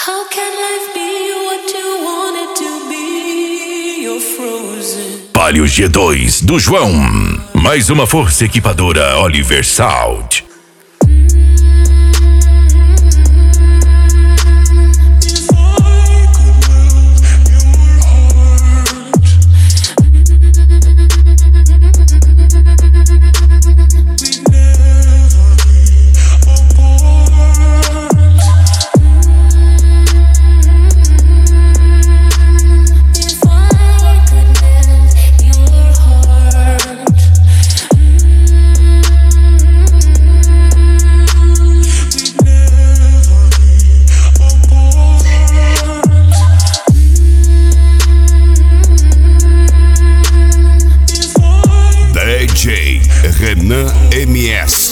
How can life be what you want it to be? You're frozen. Palio G2 do João. Mais uma força equipadora Oliver Sound. DJ Renan MS.